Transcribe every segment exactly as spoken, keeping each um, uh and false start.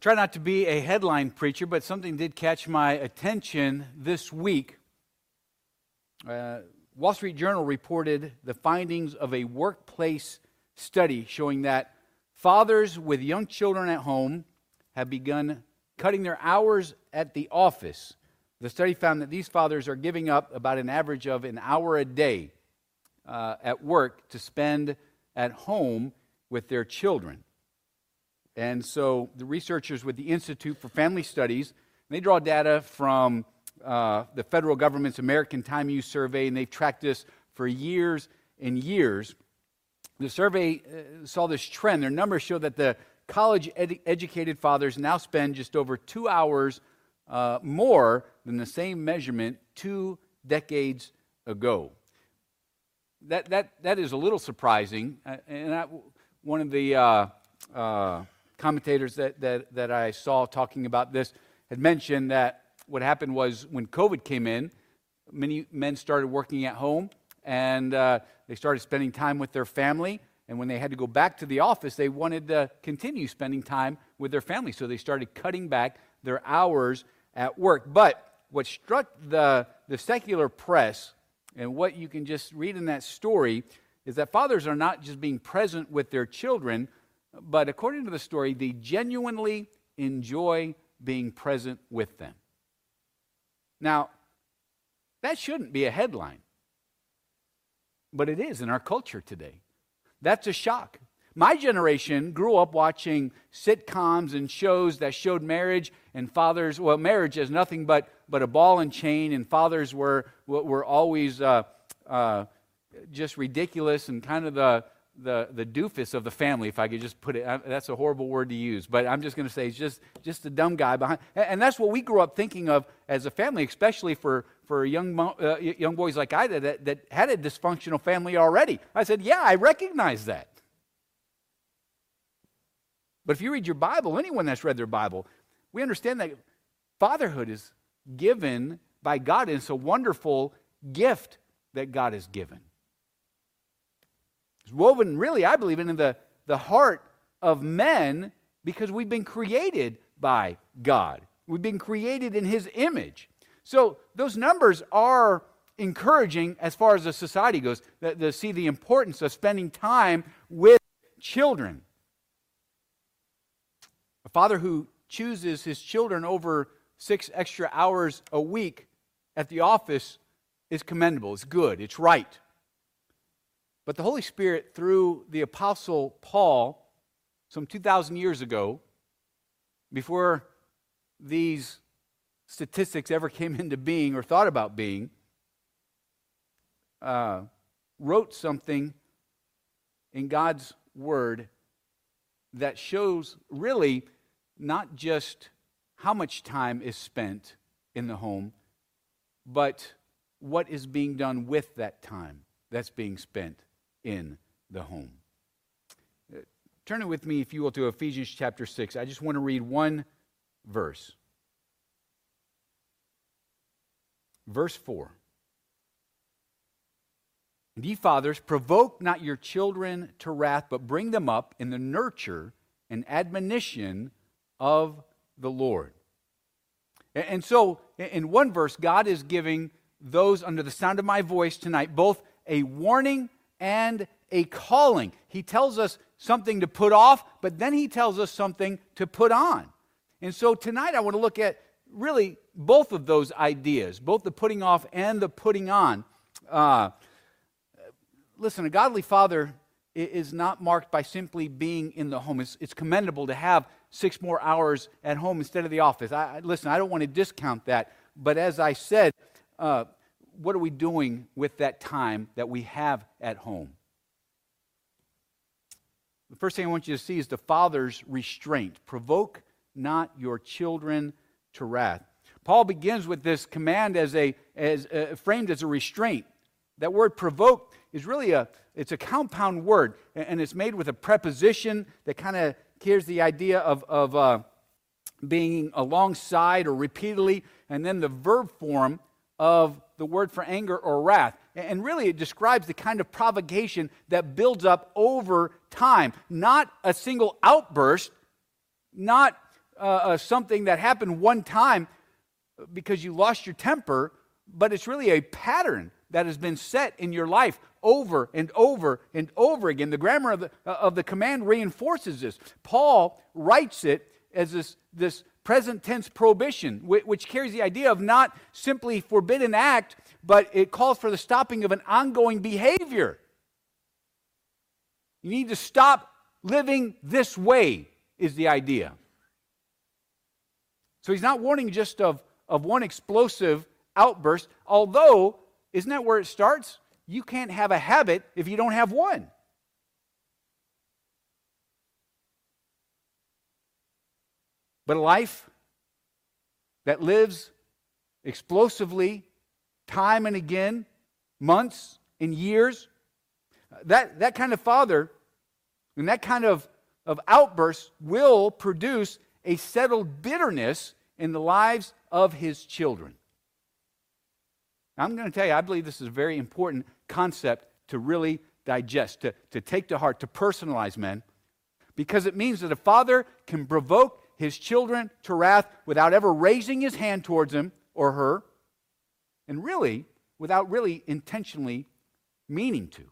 Try not to be a headline preacher, but something did catch my attention this week. Uh, Wall Street Journal reported the findings of a workplace study showing that fathers with young children at home have begun cutting their hours at the office. The study found that these fathers are giving up about an average of an hour a day uh, at work to spend at home with their children. And so the researchers with the Institute for Family Studies, they draw data from uh, the federal government's American Time Use Survey, and they've tracked this for years and years. The survey uh, saw this trend. Their numbers show that the college-educated fathers now spend just over two hours uh, more than the same measurement two decades ago. That that that is a little surprising, uh, and I, one of the uh, uh, commentators that, that, that I saw talking about this had mentioned that what happened was when COVID came in, many men started working at home, and uh, they started spending time with their family, and when they had to go back to the office, they wanted to continue spending time with their family, so they started cutting back their hours at work. But what struck the, the secular press, and what you can just read in that story, is that fathers are not just being present with their children, but according to the story, they genuinely enjoy being present with them. Now, that shouldn't be a headline, but it is in our culture today. That's a shock. My generation grew up watching sitcoms and shows that showed marriage and fathers, well, marriage as nothing but, but a ball and chain, and fathers were, were always uh, uh, just ridiculous and kind of the the the doofus of the family, if I could just put it. That's a horrible word to use, but I'm just going to say it's just just a dumb guy behind. And that's what we grew up thinking of as a family, especially for for young uh, young boys like I did that, that had a dysfunctional family already. I said, yeah, I recognize that. But if you read your Bible, anyone that's read their Bible, we understand that fatherhood is given by God, and it's a wonderful gift that God has given. It's woven, really, I believe, into the, the heart of men because we've been created by God. We've been created in His image. So those numbers are encouraging as far as the society goes, to, to see the importance of spending time with children. A father who chooses his children over six extra hours a week at the office is commendable. It's good. It's right. But the Holy Spirit, through the Apostle Paul, some two thousand years ago, before these statistics ever came into being or thought about being, uh, wrote something in God's Word that shows really not just how much time is spent in the home, but what is being done with that time that's being spent in the home. Turn it with me, if you will, to Ephesians chapter six. I just want to read one verse. Verse four. And ye fathers, provoke not your children to wrath, but bring them up in the nurture and admonition of the Lord. And so, in one verse, God is giving those under the sound of my voice tonight both a warning and a calling. He tells us something to put off, but then He tells us something to put on. And so tonight I want to look at really both of those ideas, both the putting off and the putting on. Uh, listen, a godly father is not marked by simply being in the home. It's, it's commendable to have six more hours at home instead of the office. I, listen, I don't want to discount that, but as I said, uh, what are we doing with that time that we have at home? The first thing I want you to see is the father's restraint. Provoke not your children to wrath. Paul begins with this command as a as uh, framed as a restraint. That word provoke is really a it's a compound word, and it's made with a preposition that kind of carries the idea of of uh, being alongside or repeatedly, and then the verb form of the word for anger or wrath. And really it describes the kind of provocation that builds up over time. Not a single outburst, not uh, uh, something that happened one time because you lost your temper, but it's really a pattern that has been set in your life over and over and over again. The grammar of the, uh, of the command reinforces this. Paul writes it as this, this present tense prohibition, which, which carries the idea of not simply forbidden act, but it calls for the stopping of an ongoing behavior. You need to stop living this way, is the idea. So he's not warning just of, of one explosive outburst, although, isn't that where it starts? You can't have a habit if you don't have one. But a life that lives explosively, time and again, months and years, that, that kind of father and that kind of, of outburst will produce a settled bitterness in the lives of his children. I'm going to tell you, I believe this is a very important concept to really digest, to, to take to heart, to personalize, men, because it means that a father can provoke his children to wrath without ever raising his hand towards him or her, and really, without really intentionally meaning to.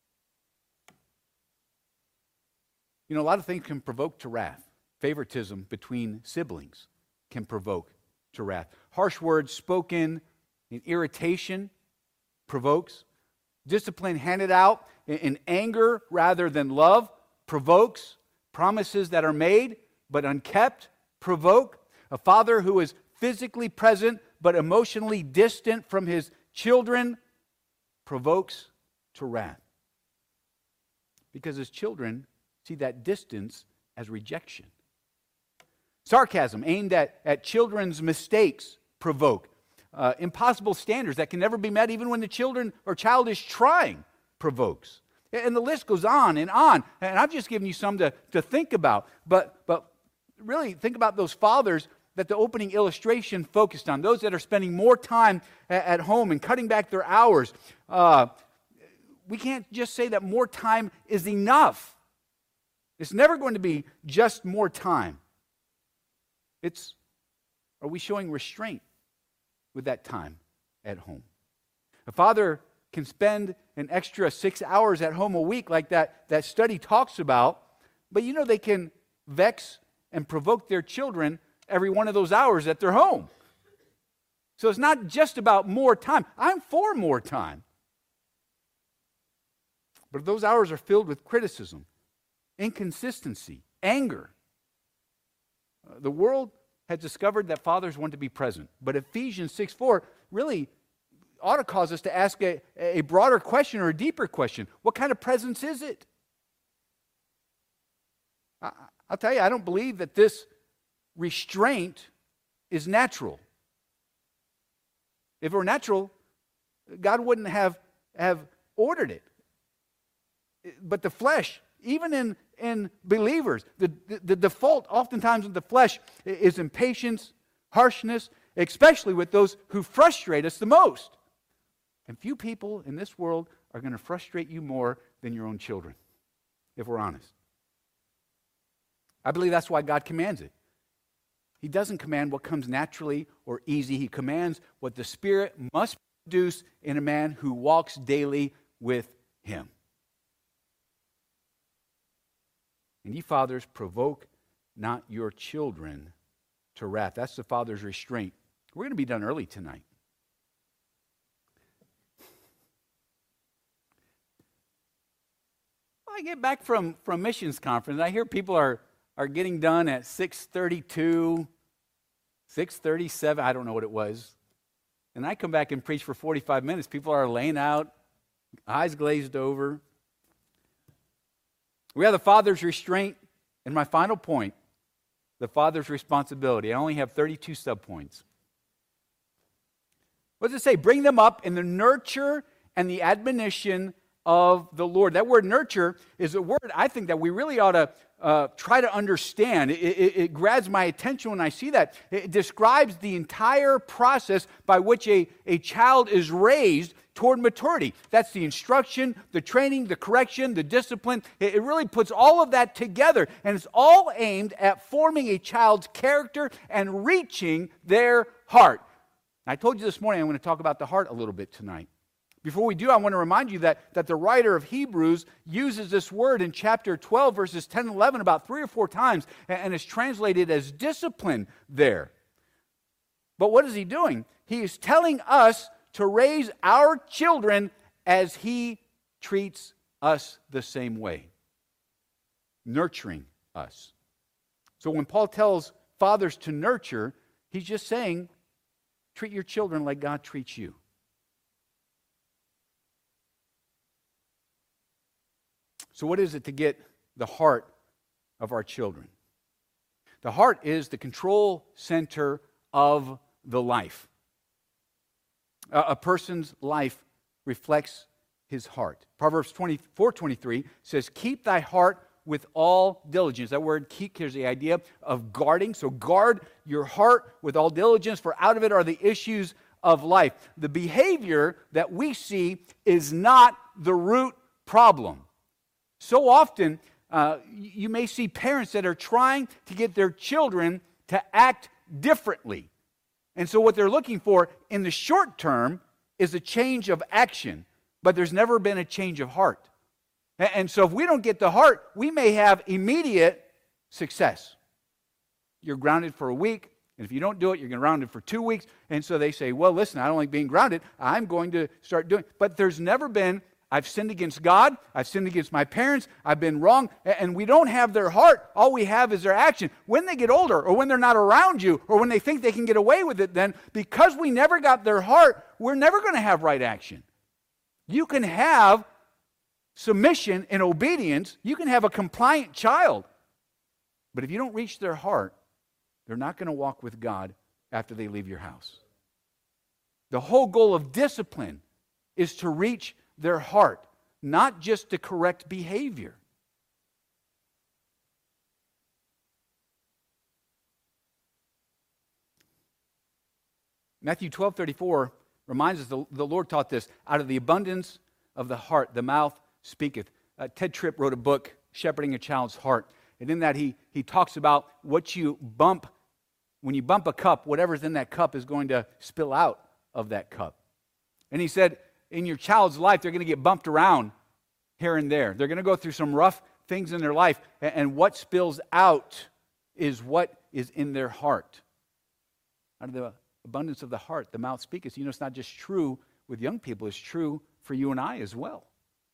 You know, a lot of things can provoke to wrath. Favoritism between siblings can provoke to wrath. Harsh words spoken in irritation provokes. Discipline handed out in, in anger rather than love provokes. Promises that are made but unkept provoke. A father who is physically present but emotionally distant from his children provokes to wrath. Because his children see that distance as rejection. Sarcasm aimed at, at children's mistakes provoke. Uh, impossible standards that can never be met even when the children or child is trying provokes. And the list goes on and on. And I've just given you some to, to think about. But, but really think about those fathers that the opening illustration focused on. Those that are spending more time at, at home and cutting back their hours. Uh, we can't just say that more time is enough. It's never going to be just more time. It's, are we showing restraint with that time at home? A father can spend an extra six hours at home a week like that, that study talks about, but you know they can vex and provoke their children every one of those hours at their home. So it's not just about more time. I'm for more time. But if those hours are filled with criticism, inconsistency, anger, uh, the world has discovered that fathers want to be present. But Ephesians six four really ought to cause us to ask a, a broader question or a deeper question. What kind of presence is it? I, I'll tell you, I don't believe that this restraint is natural. If it were natural, God wouldn't have, have ordered it. But the flesh, even in, in believers, the, the, the default oftentimes in the flesh is impatience, harshness, especially with those who frustrate us the most. And few people in this world are going to frustrate you more than your own children, if we're honest. I believe that's why God commands it. He doesn't command what comes naturally or easy. He commands what the Spirit must produce in a man who walks daily with Him. And ye fathers, provoke not your children to wrath. That's the father's restraint. We're going to be done early tonight. Well, I get back from, from missions conference. I hear people are, are getting done at six thirty-two, six thirty-seven, I don't know what it was. And I come back and preach for forty-five minutes. People are laying out, eyes glazed over. We have the father's restraint, and my final point, the father's responsibility. I only have thirty-two subpoints. What does it say? Bring them up in the nurture and the admonition of the Lord. That word nurture is a word I think that we really ought to uh, try to understand. It, it, it grabs my attention when I see that. It describes the entire process by which a, a child is raised toward maturity. That's the instruction, the training, the correction, the discipline. It, it really puts all of that together, and it's all aimed at forming a child's character and reaching their heart. I told you this morning I'm going to talk about the heart a little bit tonight. Before we do, I want to remind you that, that the writer of Hebrews uses this word in chapter twelve, verses ten and eleven, about three or four times, and, and is translated as discipline there. But what is he doing? He is telling us to raise our children as he treats us the same way, nurturing us. So when Paul tells fathers to nurture, he's just saying, treat your children like God treats you. So what is it to get the heart of our children? The heart is the control center of the life. A, a person's life reflects his heart. Proverbs twenty-four twenty-three says, keep thy heart with all diligence. That word keep carries the idea of guarding. So guard your heart with all diligence, for out of it are the issues of life. The behavior that we see is not the root problem. So often, uh, you may see parents that are trying to get their children to act differently. And so what they're looking for in the short term is a change of action, but there's never been a change of heart. And so if we don't get the heart, we may have immediate success. You're grounded for a week, and if you don't do it, you're going to grounded for two weeks. And so they say, well, listen, I don't like being grounded. I'm going to start doing it. But there's never been, I've sinned against God, I've sinned against my parents, I've been wrong, and we don't have their heart. All we have is their action. When they get older, or when they're not around you, or when they think they can get away with it, then because we never got their heart, we're never going to have right action. You can have submission and obedience, you can have a compliant child, but if you don't reach their heart, they're not going to walk with God after they leave your house. The whole goal of discipline is to reach their heart, not just to correct behavior. Matthew twelve thirty-four reminds us, the, the Lord taught this, out of the abundance of the heart, the mouth speaketh. Uh, Ted Tripp wrote a book, Shepherding a Child's Heart. And in that he, he talks about what you bump, when you bump a cup, whatever's in that cup is going to spill out of that cup. And he said, in your child's life, they're going to get bumped around here and there. They're going to go through some rough things in their life. And, and what spills out is what is in their heart. Out of the abundance of the heart, the mouth speaketh. You know, it's not just true with young people. It's true for you and I as well.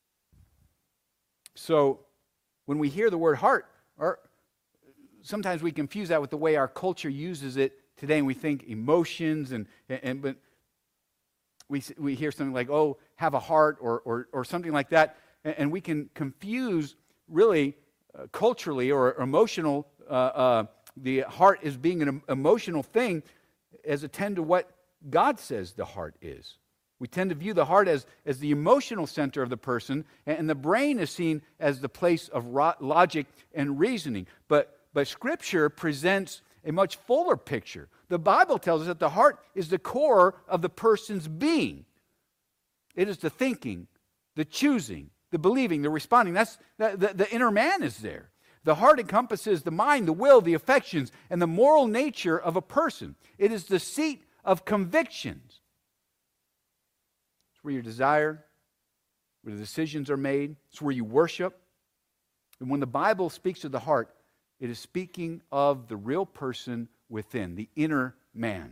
So when we hear the word heart, or sometimes we confuse that with the way our culture uses it today, and we think emotions, and, and but we we hear something like, oh, have a heart, or or, or something like that, and, and we can confuse really uh, culturally or emotional, uh, uh, the heart as being an emotional thing as attend to what God says the heart is. We tend to view the heart as, as the emotional center of the person, and the brain is seen as the place of ro- logic and reasoning. But, but Scripture presents a much fuller picture. The Bible tells us that the heart is the core of the person's being. It is the thinking, the choosing, the believing, the responding. That's the, the, the inner man is there. The heart encompasses the mind, the will, the affections, and the moral nature of a person. It is the seat of convictions. It's where your desire, where the decisions are made. It's where you worship. And when the Bible speaks of the heart, it is speaking of the real person within, the inner man.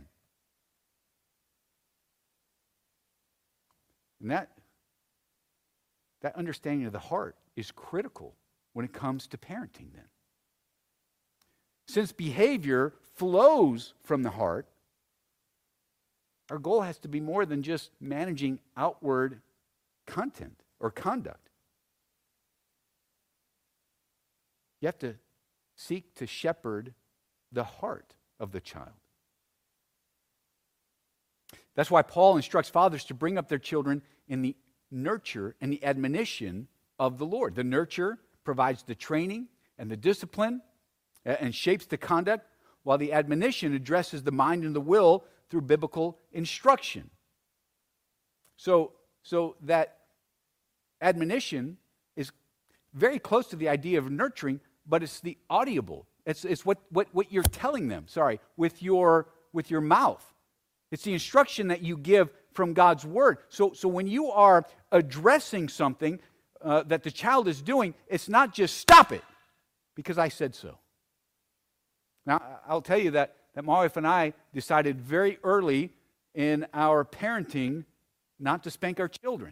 And that, that understanding of the heart is critical when it comes to parenting then. Since behavior flows from the heart, our goal has to be more than just managing outward content or conduct. You have to seek to shepherd the heart of the child. That's why Paul instructs fathers to bring up their children in the nurture and the admonition of the Lord. The nurture provides the training and the discipline and shapes the conduct, while the admonition addresses the mind and the will through biblical instruction. So, So that admonition is very close to the idea of nurturing, but it's the audible. It's, it's what, what, what you're telling them, sorry, with your, with your mouth. It's the instruction that you give from God's word. So, so when you are addressing something uh, that the child is doing, it's not just stop it because I said so. Now, I'll tell you that, that my wife and I decided very early in our parenting not to spank our children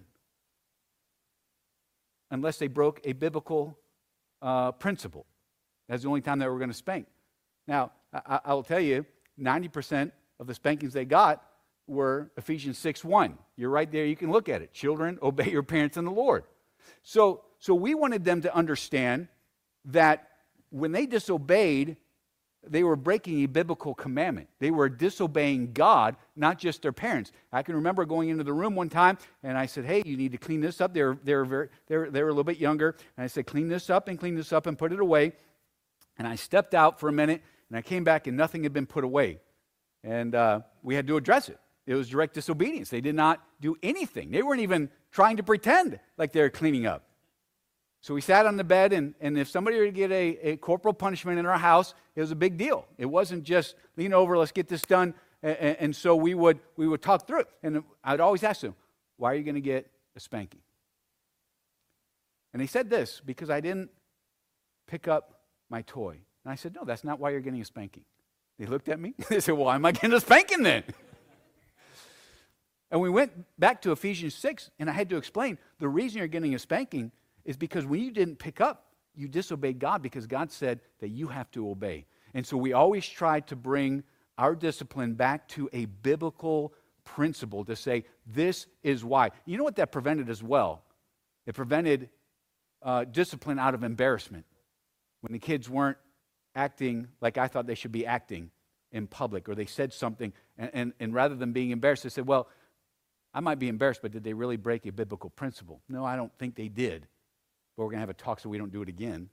unless they broke a biblical uh, principle. That's the only time that we're going to spank. Now, I, I'll tell you, ninety percent of the spankings they got were Ephesians six one. You're right there. You can look at it. Children, obey your parents in the Lord. So, so we wanted them to understand that when they disobeyed, they were breaking a biblical commandment. They were disobeying God, not just their parents. I can remember going into the room one time, and I said, hey, you need to clean this up. They were, they were, very, they were, they were a little bit younger. And I said, clean this up and clean this up and put it away. And I stepped out for a minute, and I came back, and nothing had been put away. And uh, we had to address it. It was direct disobedience. They did not do anything. They weren't even trying to pretend like they were cleaning up. So we sat on the bed, and, and if somebody were to get a, a corporal punishment in our house, it was a big deal. It wasn't just lean over, let's get this done. And, and so we would we would talk through it. And I'd always ask them, why are you going to get a spanking? And they said this, because I didn't pick up my toy. And I said, no, that's not why you're getting a spanking. They looked at me. They said, well, why am I getting a spanking then? And we went back to Ephesians six, and I had to explain the reason you're getting a spanking is because when you didn't pick up, you disobeyed God because God said that you have to obey. And so we always try to bring our discipline back to a biblical principle to say, this is why. You know what that prevented as well? It prevented uh, discipline out of embarrassment. When the kids weren't acting like I thought they should be acting in public, or they said something, and, and, and rather than being embarrassed, they said, well, I might be embarrassed, but did they really break a biblical principle? No, I don't think they did. But we're going to have a talk so we don't do it again.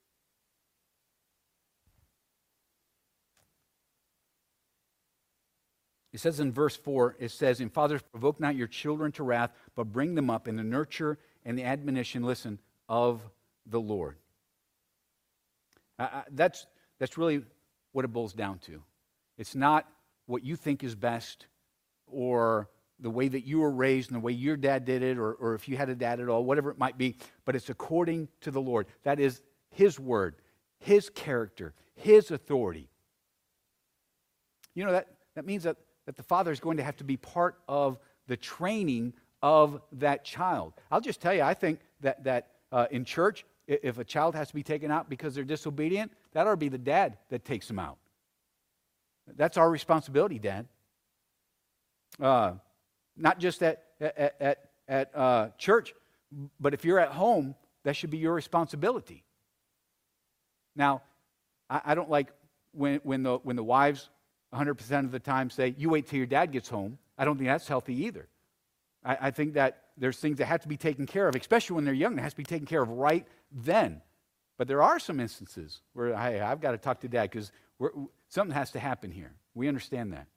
It says in verse four, it says, and fathers, provoke not your children to wrath, but bring them up in the nurture and the admonition, listen, of the Lord. Uh, that's, that's really what it boils down to. It's not what you think is best or the way that you were raised and the way your dad did it, or, or if you had a dad at all, whatever it might be, but it's according to the Lord. That is His word, His character, His authority. You know, that, that means that, that the father is going to have to be part of the training of that child. I'll just tell you, I think that, that uh, in church, if a child has to be taken out because they're disobedient, that ought to be the dad that takes them out. That's our responsibility, Dad. Uh, not just at, at, at, at uh, church, but if you're at home, that should be your responsibility. Now, I, I don't like when, when, the, when the wives one hundred percent of the time say, you wait till your dad gets home. I don't think that's healthy either. I, I think that there's things that have to be taken care of, especially when they're young. It has to be taken care of right then. But there are some instances where, hey, I've got to talk to Dad because something has to happen here. We understand that.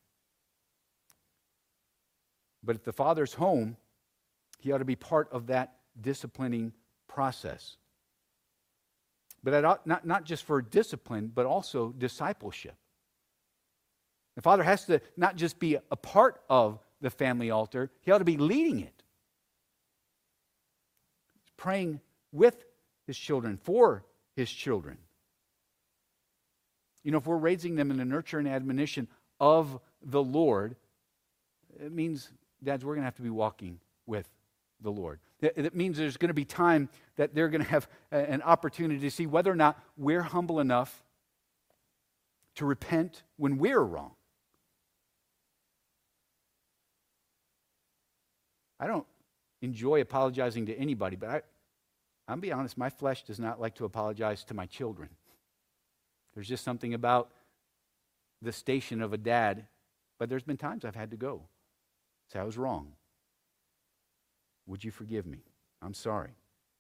But if the father's home, he ought to be part of that disciplining process. But that ought, not, not just for discipline, but also discipleship. The father has to not just be a part of the family altar, he ought to be leading it. Praying with his children, for his children. You know, if we're raising them in the nurture and admonition of the Lord, it means, dads, we're going to have to be walking with the Lord. It means there's going to be time that they're going to have an opportunity to see whether or not we're humble enough to repent when we're wrong. I don't enjoy apologizing to anybody, but I, I'm be honest, my flesh does not like to apologize to my children. There's just something about the station of a dad, but there's been times I've had to go. Say, I was wrong. Would you forgive me? I'm sorry.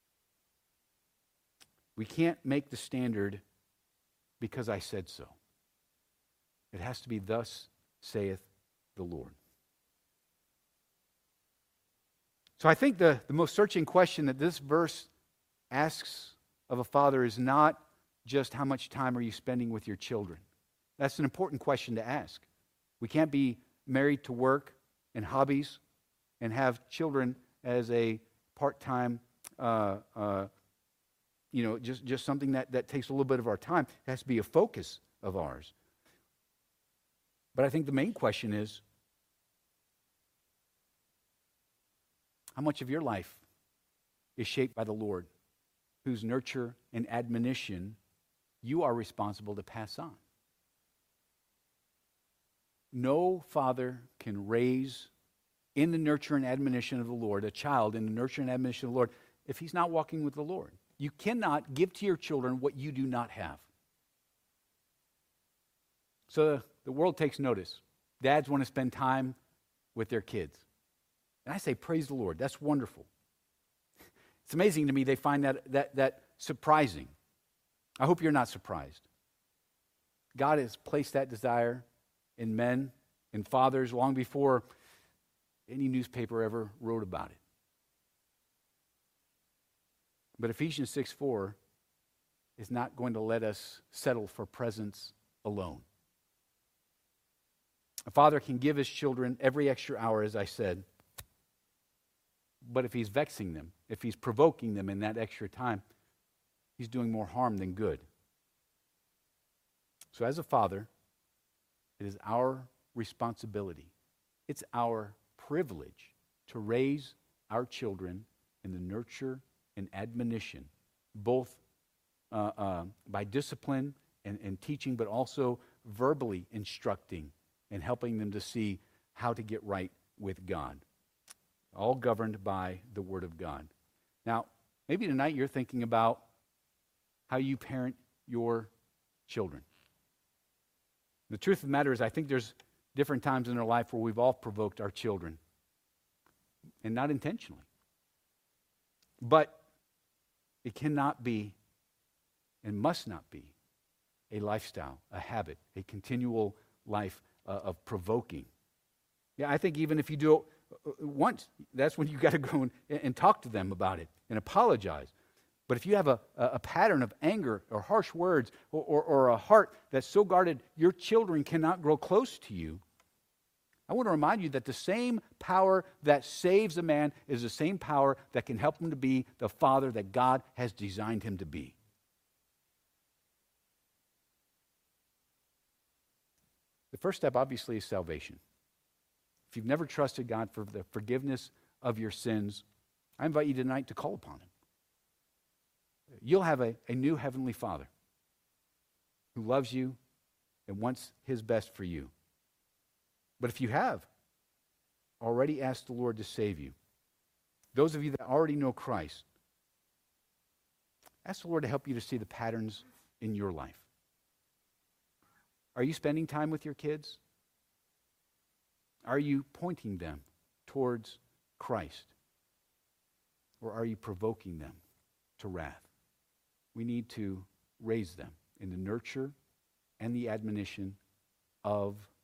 We can't make the standard because I said so. It has to be thus saith the Lord. So I think the, the most searching question that this verse asks of a father is not just how much time are you spending with your children. That's an important question to ask. We can't be married to work and hobbies and have children as a part-time, uh, uh, you know, just, just something that, that takes a little bit of our time. It has to be a focus of ours. But I think the main question is, how much of your life is shaped by the Lord, whose nurture and admonition you are responsible to pass on? No father can raise in the nurture and admonition of the Lord a child in the nurture and admonition of the Lord if he's not walking with the Lord. You cannot give to your children what you do not have. So the world takes notice. Dads want to spend time with their kids. And I say, praise the Lord. That's wonderful. It's amazing to me they find that, that, that surprising. I hope you're not surprised. God has placed that desire in men and fathers long before any newspaper ever wrote about it. But Ephesians six four is not going to let us settle for presence alone. A father can give his children every extra hour, as I said, but if he's vexing them, if he's provoking them in that extra time, he's doing more harm than good. So as a father, it is our responsibility, it's our privilege to raise our children in the nurture and admonition, both uh, uh, by discipline and, and teaching, but also verbally instructing and helping them to see how to get right with God. All governed by the Word of God. Now, maybe tonight you're thinking about how you parent your children. The truth of the matter is, I think there's different times in our life where we've all provoked our children, and not intentionally. But it cannot be and must not be a lifestyle, a habit, a continual life uh, of provoking. Yeah, I think even if you do it once, that's when you got to go and, and talk to them about it and apologize. But if you have a, a pattern of anger or harsh words or, or, or a heart that's so guarded your children cannot grow close to you, I want to remind you that the same power that saves a man is the same power that can help him to be the father that God has designed him to be. The first step, obviously, is salvation. If you've never trusted God for the forgiveness of your sins, I invite you tonight to call upon him. You'll have a, a new heavenly Father who loves you and wants his best for you. But if you have already asked the Lord to save you, those of you that already know Christ, ask the Lord to help you to see the patterns in your life. Are you spending time with your kids? Are you pointing them towards Christ? Or are you provoking them to wrath? We need to raise them in the nurture and the admonition of